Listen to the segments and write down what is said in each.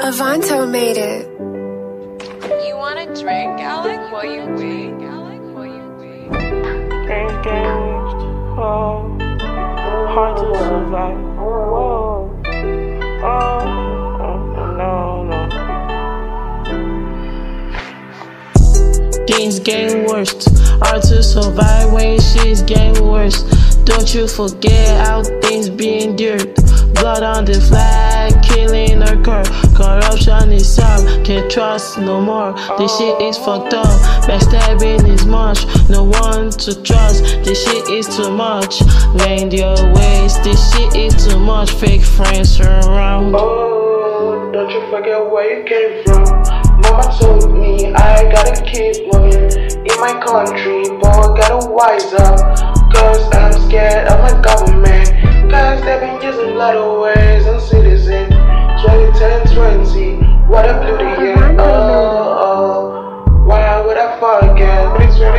Avanto made it. You wanna drink, Alec? While you wait? Gang, oh, hard to survive. Whoa, no. Things getting worse, hard to survive when shit's getting worse. Don't you forget how things be endured. Blood on the flag, killing occur. Corruption is up, can't trust no more. This shit is fucked up, backstabbing is much. No one to trust, this shit is too much. Wend your ways, this shit is too much. Fake friends around. Oh, don't you forget where you came from. Mama told me I gotta keep moving in my country, but gotta wise up. Cause I'm scared of my government. Cause they've been using a lot of ways on citizen. 2010-20, what a beauty year. Oh, why would I forget?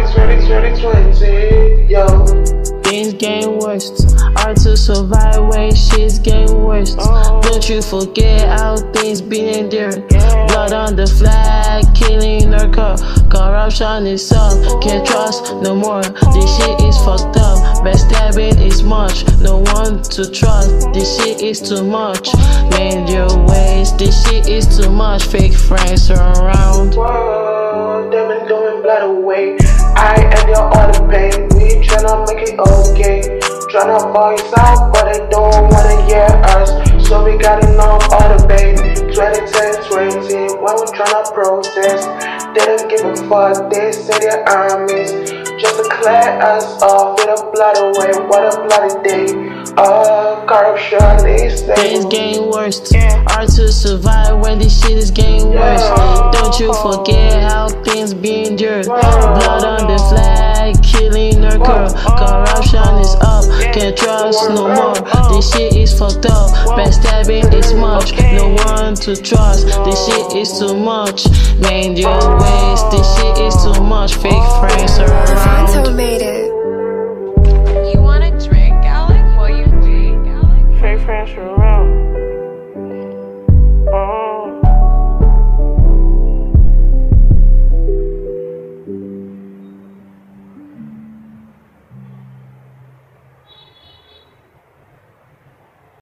2020, yo. Things getting worse, hard to survive when shit's getting worse. Don't you forget how things be endured. Blood on the flag, killing occur. Corruption is up, can't trust no more. This shit is fucked up, backstabbing is much. No one to trust, this shit is too much. Mend your ways, this shit is too much. Fake friends around. Whoa, they've been doing blood away. I endure all the pain. We tryna make it okay. Tryna voice out, but they don't wanna hear us. So we got enough all the pain. 2010-20, when we tryna protest, they don't give a fuck. They say their armies just to clear us off with a blood away. What a bloody day. Corruption is things getting worse, hard to survive when this shit is getting worse. Don't you forget how things be endured. Blood on the flag, killing occur. Corruption is up, can't trust no more. This shit is fucked up, backstabbing is much. No one to trust, this shit is too much. Mend your ways, this shit is too much. Fake friends around. Avanto made it.